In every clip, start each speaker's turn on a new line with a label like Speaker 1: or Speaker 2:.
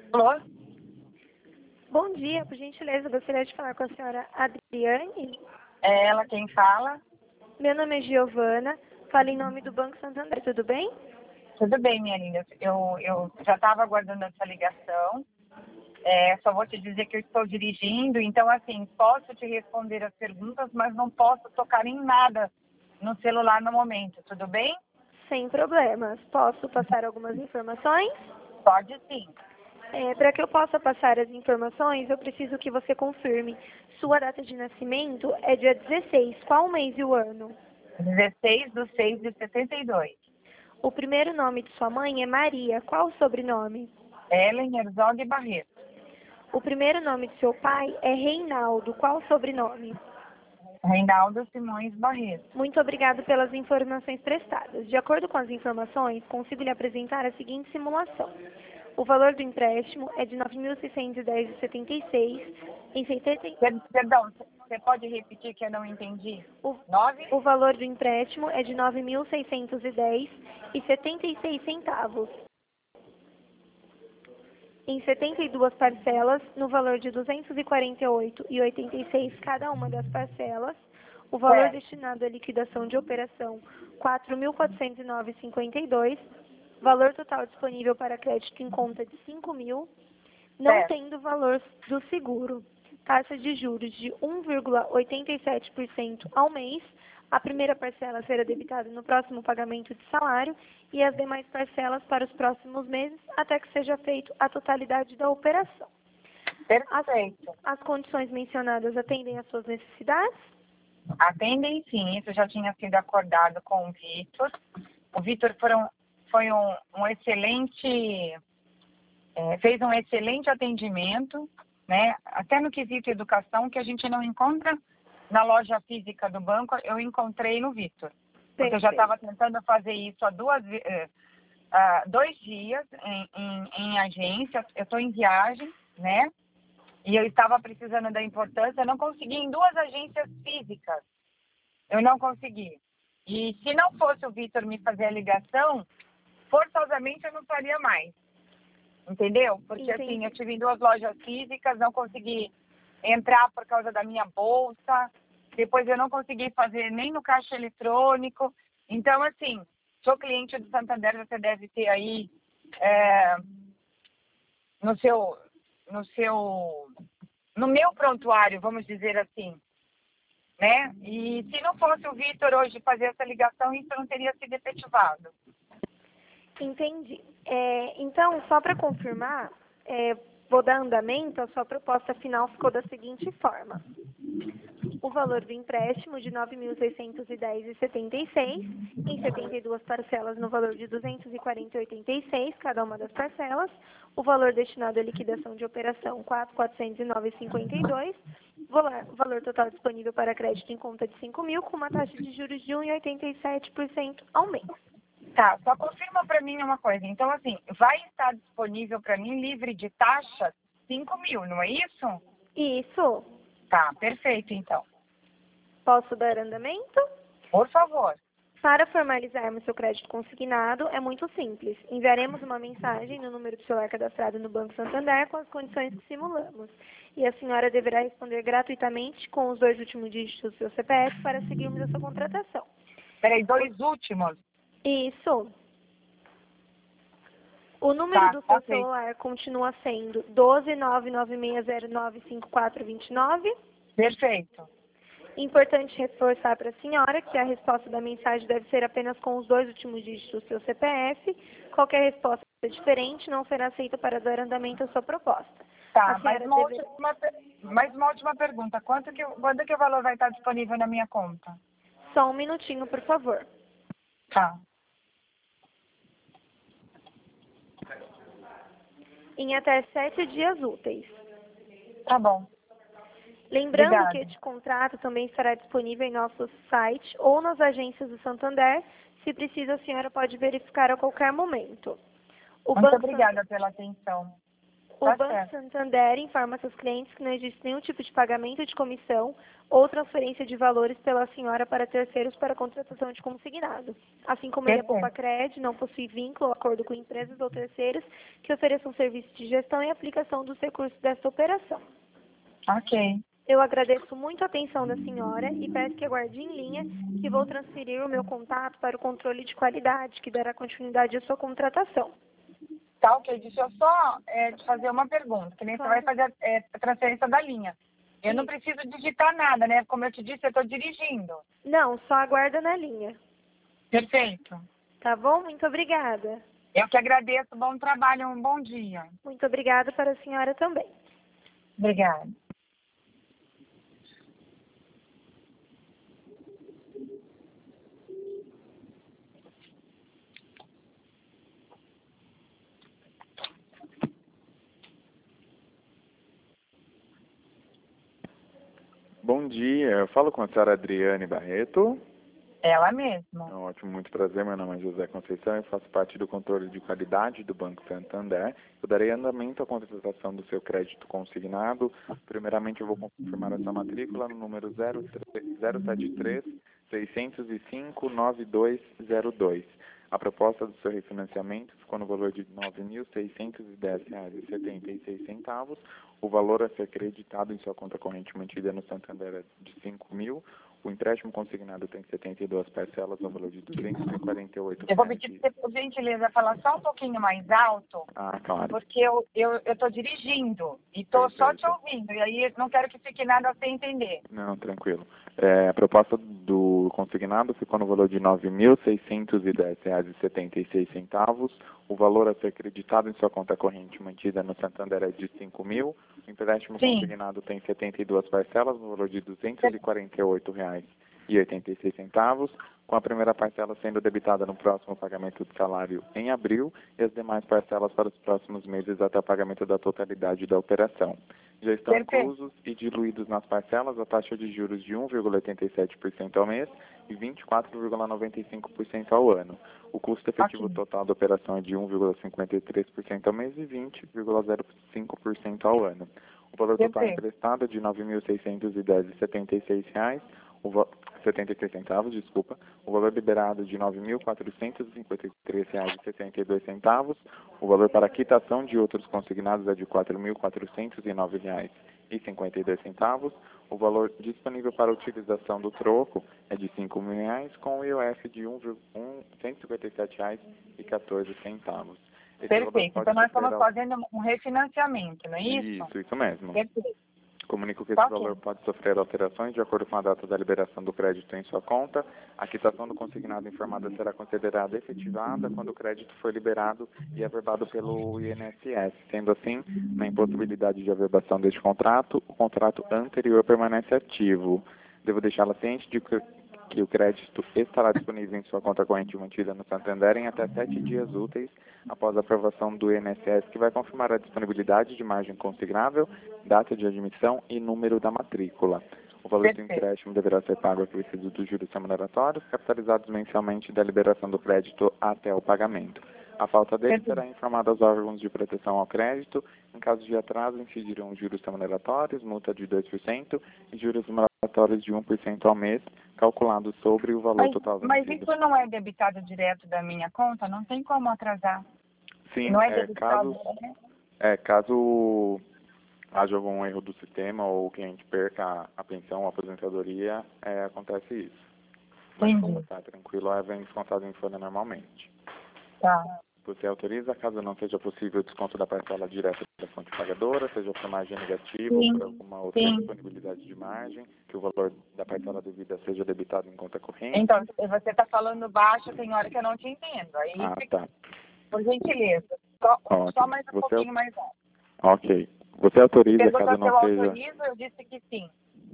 Speaker 1: Alô?
Speaker 2: Bom dia, por gentileza, gostaria de falar com a senhora Adriane.
Speaker 1: É ela quem fala?
Speaker 2: Meu nome é Giovana, falo em nome do Banco Santander, tudo bem?
Speaker 1: Tudo bem, minha linda. Eu já estava aguardando essa ligação. Só vou te dizer que eu estou dirigindo, então, assim, posso te responder as perguntas, mas não posso tocar em nada no celular no momento, tudo bem?
Speaker 2: Sem problemas. Posso passar algumas informações?
Speaker 1: Pode sim.
Speaker 2: Para que eu possa passar as informações, eu preciso que você confirme. Sua data de nascimento é dia 16. Qual o mês e o ano?
Speaker 1: 16/6/72.
Speaker 2: O primeiro nome de sua mãe é Maria. Qual o sobrenome?
Speaker 1: Ellen Herzog Barreto.
Speaker 2: O primeiro nome de seu pai é Reinaldo. Qual o sobrenome?
Speaker 1: Reinaldo Simões Barreto.
Speaker 2: Muito obrigado pelas informações prestadas. De acordo com as informações, consigo lhe apresentar a seguinte simulação. O valor do empréstimo é de R$ 9.610,76 em 70...
Speaker 1: Perdão, você pode repetir que eu não entendi?
Speaker 2: O valor do empréstimo é de R$ 9.610,76 em 72 parcelas, no valor de R$ 248,86 cada uma das parcelas. O valor destinado à liquidação de operação, R$ 4.409,52. Valor total disponível para crédito em conta de R$ 5.000, não tendo valor do seguro. Taxa de juros de 1,87% ao mês. A primeira parcela será debitada no próximo pagamento de salário e as demais parcelas para os próximos meses, até que seja feito a totalidade da operação.
Speaker 1: Perfeito.
Speaker 2: As condições mencionadas atendem às suas necessidades?
Speaker 1: Atendem sim, isso já tinha sido acordado com o Vitor. O Vitor foi um excelente, fez um excelente atendimento, né? Até no quesito educação, que a gente não encontra na loja física do banco, eu encontrei no Vitor. Porque eu já estava tentando fazer isso há 2 dias em agência. Eu estou em viagem, né? E eu estava precisando da importância. Eu não consegui em 2 agências físicas. Eu não consegui. E se não fosse o Vitor me fazer a ligação, forçosamente eu não faria mais. Entendeu? Porque assim, eu tive em 2 lojas físicas, não consegui entrar por causa da minha bolsa. Depois eu não consegui fazer nem no caixa eletrônico. Então, assim, sou cliente do Santander, você deve ter aí no meu prontuário, vamos dizer assim, né? E se não fosse o Vitor hoje fazer essa ligação, isso não teria sido efetivado.
Speaker 2: Entendi. Então, só para confirmar, vou dar andamento, a sua proposta final ficou da seguinte forma. O valor do empréstimo de R$ 9.610,76 em 72 parcelas no valor de R$ 240,86 cada uma das parcelas. O valor destinado à liquidação de operação R$ 409,52. Valor total disponível para crédito em conta de R$ 5.000 com uma taxa de juros de 1,87% ao mês.
Speaker 1: Tá, só confirma para mim uma coisa. Então, assim, vai estar disponível para mim livre de taxa 5.000, não é isso?
Speaker 2: Isso.
Speaker 1: Tá, perfeito, então.
Speaker 2: Posso dar andamento?
Speaker 1: Por favor.
Speaker 2: Para formalizarmos seu crédito consignado, é muito simples. Enviaremos uma mensagem no número de celular cadastrado no Banco Santander com as condições que simulamos. E a senhora deverá responder gratuitamente com os 2 últimos dígitos do seu CPF para seguirmos a sua contratação.
Speaker 1: Peraí, 2 últimos?
Speaker 2: Isso. O número do seu celular continua sendo 12996095429.
Speaker 1: Perfeito.
Speaker 2: Importante reforçar para a senhora que a resposta da mensagem deve ser apenas com os 2 últimos dígitos do seu CPF. Qualquer resposta diferente não será aceita para dar andamento à sua proposta.
Speaker 1: Tá, mais uma última pergunta. Quando que o valor vai estar disponível na minha conta?
Speaker 2: Só um minutinho, por favor.
Speaker 1: Tá.
Speaker 2: Em até 7 dias úteis.
Speaker 1: Tá bom.
Speaker 2: Lembrando
Speaker 1: Obrigada.
Speaker 2: que este contrato também estará disponível em nosso site ou nas agências do Santander. Se precisa, a senhora pode verificar a qualquer momento.
Speaker 1: Muito obrigada pela atenção.
Speaker 2: O
Speaker 1: Tá
Speaker 2: Banco
Speaker 1: certo.
Speaker 2: Santander informa seus clientes que não existe nenhum tipo de pagamento de comissão ou transferência de valores pela senhora para terceiros para contratação de consignado. Assim como ele é
Speaker 1: Perfeito.
Speaker 2: Poupa-Cred, não possui vínculo ou acordo com empresas ou terceiros que ofereçam serviço de gestão e aplicação dos recursos desta operação.
Speaker 1: Ok.
Speaker 2: Eu agradeço muito a atenção da senhora e peço que aguarde em linha que vou transferir o meu contato para o controle de qualidade, que dará continuidade à sua contratação.
Speaker 1: Tá, ok. Deixa eu só te fazer uma pergunta, que nem você vai
Speaker 2: Claro.
Speaker 1: fazer a transferência da linha. Eu não
Speaker 2: Isso.
Speaker 1: preciso digitar nada, né? Como eu te disse, eu estou dirigindo.
Speaker 2: Não, só aguarda na linha.
Speaker 1: Perfeito.
Speaker 2: Tá bom? Muito obrigada.
Speaker 1: Eu que agradeço. Bom trabalho, um bom dia.
Speaker 2: Muito obrigada para a senhora também.
Speaker 1: Obrigada.
Speaker 3: Bom dia, eu falo com a senhora Adriane Barreto.
Speaker 1: Ela mesma.
Speaker 3: Ótimo, muito prazer, meu nome é José Conceição e faço parte do controle de qualidade do Banco Santander. Eu darei andamento à contratação do seu crédito consignado. Primeiramente, eu vou confirmar essa matrícula no número 073-605-9202. A proposta do seu refinanciamento ficou no valor de R$ 9.610,76. O valor a ser creditado em sua conta corrente mantida no Santander é de R$ 5.000. O empréstimo consignado tem 72 parcelas no valor de R$ 248.
Speaker 1: Eu vou pedir para você, por gentileza, falar só um pouquinho mais alto,
Speaker 3: Ah, claro.
Speaker 1: porque eu estou dirigindo e estou só te
Speaker 3: Perfeito.
Speaker 1: ouvindo. E aí não quero que fique nada sem entender.
Speaker 3: Não, tranquilo. A proposta do consignado ficou no valor de R$ 9.610,76. O valor a ser creditado em sua conta corrente mantida no Santander é de R$ 5.000. O empréstimo
Speaker 1: Sim.
Speaker 3: consignado tem 72 parcelas no valor de R$ 248,86, com a primeira parcela sendo debitada no próximo pagamento de salário em abril e as demais parcelas para os próximos meses até o pagamento da totalidade da operação. Já estão
Speaker 1: Perfeito.
Speaker 3: inclusos e diluídos nas parcelas a taxa de juros de 1,87% ao mês e 24,95% ao ano. O custo efetivo
Speaker 1: Ok.
Speaker 3: total da operação é de 1,53% ao mês e 20,05% ao ano. O valor total
Speaker 1: Perfeito.
Speaker 3: emprestado é de R$ 9.610,76, 76 centavos, desculpa. O valor liberado de R$ 9.453,72. O valor para quitação de outros consignados é de R$ 4.409,52. O valor disponível para utilização do troco é de R$ 5.000, com o IOF de R$ 157,14.
Speaker 1: Perfeito. Então nós estamos fazendo um refinanciamento, não é isso?
Speaker 3: Isso mesmo.
Speaker 1: Perfeito.
Speaker 3: Comunico que esse
Speaker 1: Tá ok.
Speaker 3: valor pode sofrer alterações de acordo com a data da liberação do crédito em sua conta. A quitação do consignado informado será considerada efetivada quando o crédito for liberado e averbado pelo INSS. Sendo assim, na impossibilidade de averbação deste contrato, o contrato anterior permanece ativo. Devo deixá-la ciente de que o crédito estará disponível em sua conta corrente mantida no Santander em até 7 dias úteis após a aprovação do INSS, que vai confirmar a disponibilidade de margem consignável, data de admissão e número da matrícula. O valor do
Speaker 1: Perfeito.
Speaker 3: empréstimo deverá ser pago acrescido dos juros remuneratórios, capitalizados mensalmente da liberação do crédito até o pagamento. A falta dele será informada aos órgãos de proteção ao crédito. Em caso de atraso, incidirão juros remuneratórios, multa de 2% e juros remuneratórios de 1% ao mês, calculados sobre o valor total
Speaker 1: Mas
Speaker 3: vencido.
Speaker 1: isso não é debitado direto da minha conta? Não tem como atrasar.
Speaker 3: Sim,
Speaker 1: Não é debitado, né?
Speaker 3: caso haja algum erro do sistema ou o cliente perca a pensão ou a aposentadoria, acontece isso. Mas
Speaker 1: Entendi.
Speaker 3: como está tranquilo, vem descontado em folha normalmente.
Speaker 1: Tá.
Speaker 3: Você autoriza, caso não seja possível o desconto da parcela direta da fonte pagadora, seja por margem negativa ou por alguma outra
Speaker 1: Sim.
Speaker 3: disponibilidade de margem, que o valor da parcela devida seja debitado em conta corrente.
Speaker 1: Então, você está falando baixo, tem hora que eu não te entendo. Aí,
Speaker 3: Tá.
Speaker 1: por gentileza, só
Speaker 3: Ótimo.
Speaker 1: mais um pouquinho mais alto.
Speaker 3: Ok. Você autoriza,
Speaker 1: Perguntou
Speaker 3: caso
Speaker 1: se eu
Speaker 3: não seja...
Speaker 1: autorizo, eu disse que sim.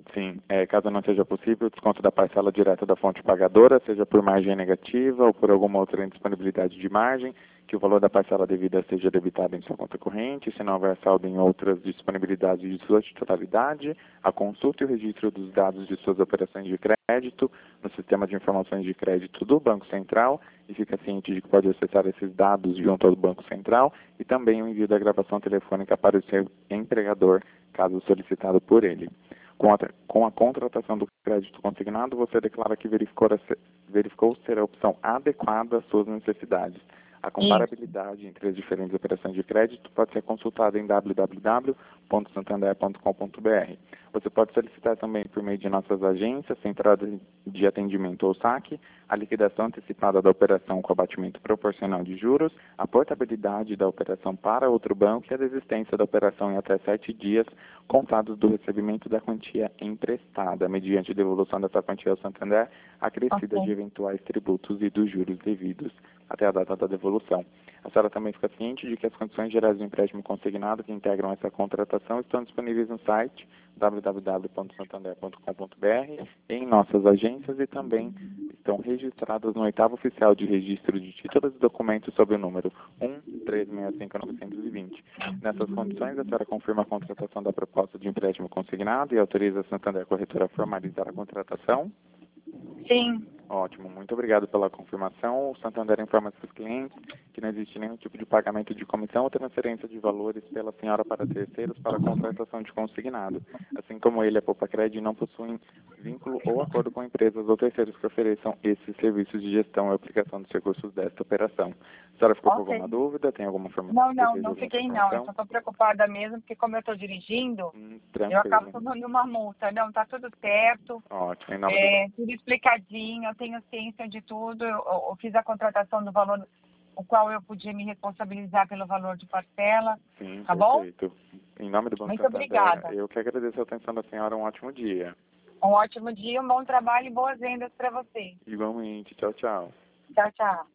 Speaker 3: Sim, caso não seja possível, o desconto da parcela direta da fonte pagadora, seja por margem negativa ou por alguma outra indisponibilidade de margem, que o valor da parcela devida seja debitado em sua conta corrente, se não houver saldo em outras disponibilidades de sua titularidade, a consulta e o registro dos dados de suas operações de crédito no sistema de informações de crédito do Banco Central, e fica ciente de que pode acessar esses dados junto ao Banco Central, e também o envio da gravação telefônica para o seu empregador, caso solicitado por ele. Com a contratação do crédito consignado, você declara que verificou ser a opção adequada às suas necessidades. A comparabilidade entre as diferentes operações de crédito pode ser consultada em www.santander.com.br. Você pode solicitar também por meio de nossas agências, centrada de atendimento ou saque, a liquidação antecipada da operação com abatimento proporcional de juros, a portabilidade da operação para outro banco e a desistência da operação em até 7 dias, contados do recebimento da quantia emprestada, mediante devolução dessa quantia ao Santander, acrescida de eventuais tributos e dos juros devidos até a data da devolução. A senhora também fica ciente de que as condições gerais do empréstimo consignado que integram essa contratação estão disponíveis no site www.santander.com.br, em nossas agências, e também estão registradas no 8º Oficial de Registro de Títulos e Documentos sob o número 1365920. Nessas condições, a senhora confirma a contratação da proposta de empréstimo consignado e autoriza a Santander Corretora a formalizar a contratação?
Speaker 1: Sim.
Speaker 3: Ótimo, muito obrigado pela confirmação. O Santander informa seus clientes que não existe nenhum tipo de pagamento de comissão ou transferência de valores pela senhora para terceiros para a contratação de consignado. Assim como ele, a Poupa-Cred não possuem vínculo ou acordo com empresas ou terceiros que ofereçam esses serviços de gestão e aplicação dos recursos desta operação. A senhora ficou com alguma dúvida? Tem alguma informação?
Speaker 1: Não fiquei não. Eu só estou preocupada mesmo, porque como eu estou dirigindo, eu acabo tomando uma multa. Não, tá tudo certo.
Speaker 3: Ótimo, em nome
Speaker 1: tudo explicadinho, eu tenho ciência de tudo. Eu fiz a contratação do valor, o qual eu podia me responsabilizar pelo valor de parcela.
Speaker 3: Sim,
Speaker 1: tá
Speaker 3: perfeito.
Speaker 1: Bom?
Speaker 3: Em nome do Banco
Speaker 1: Muito
Speaker 3: Santander,
Speaker 1: obrigada.
Speaker 3: eu que agradeço a atenção da senhora. Um ótimo dia.
Speaker 1: Um ótimo dia, um bom trabalho e boas vendas para você.
Speaker 3: Igualmente. Tchau, tchau.
Speaker 1: Tchau, tchau.